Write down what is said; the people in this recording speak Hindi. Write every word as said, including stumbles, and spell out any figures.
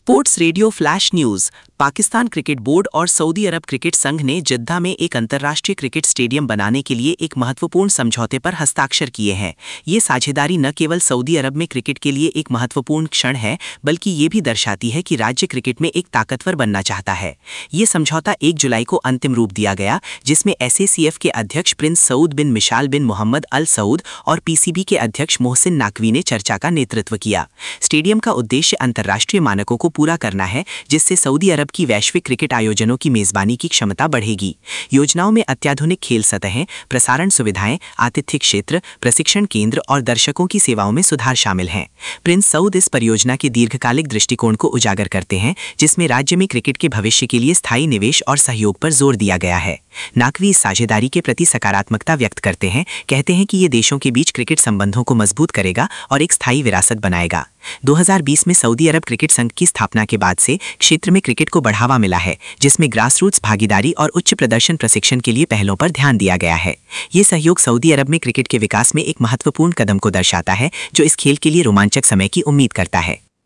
Sports radio flash news. Pakistan cricket board और सऊदी अरब क्रिकेट संघ ने जिद्दा में एक अंतर्राष्ट्रीय क्रिकेट स्टेडियम बनाने के लिए एक महत्वपूर्ण समझौते पर हस्ताक्षर किए हैं। ये साझेदारी न केवल सऊदी अरब में क्रिकेट के लिए एक महत्वपूर्ण क्षण है, बल्कि ये भी दर्शाती है कि राज्य क्रिकेट में एक ताकतवर बनना चाहता है। ये समझौता एक जुलाई को अंतिम रूप दिया गया, जिसमें एस ए सी एफ के अध्यक्ष prince Saud bin Mishal bin Mohammed al Saud और पी सी बी के अध्यक्ष मोहसिन नकवी ने चर्चा का नेतृत्व किया। स्टेडियम का उद्देश्य अंतर्राष्ट्रीय मानकों को पूरा करना है, जिससे सऊदी अरब की वैश्विक क्रिकेट आयोजनों की मेजबानी की क्षमता बढ़ेगी। योजनाओं में अत्याधुनिक खेल सतहें, प्रसारण सुविधाएं, आतिथ्य क्षेत्र, प्रशिक्षण केंद्र और दर्शकों की सेवाओं में सुधार शामिल हैं। प्रिंस सऊद इस परियोजना के दीर्घकालिक दृष्टिकोण को उजागर करते हैं, जिसमें राज्य में क्रिकेट के भविष्य के लिए स्थायी निवेश और सहयोग पर जोर दिया गया है। नकवी इस साझेदारी के प्रति सकारात्मकता व्यक्त करते हैं, कहते हैं कि ये देशों के बीच क्रिकेट संबंधों को मजबूत करेगा और एक स्थायी विरासत बनाएगा। दो हज़ार बीस में सऊदी अरब क्रिकेट संघ की स्थापना के बाद से क्षेत्र में क्रिकेट को बढ़ावा मिला है, जिसमें ग्रासरूट्स भागीदारी और उच्च प्रदर्शन प्रशिक्षण के लिए पहलों पर ध्यान दिया गया है। ये सहयोग सऊदी अरब में क्रिकेट के विकास में एक महत्वपूर्ण कदम को दर्शाता है, जो इस खेल के लिए रोमांचक समय की उम्मीद करता है।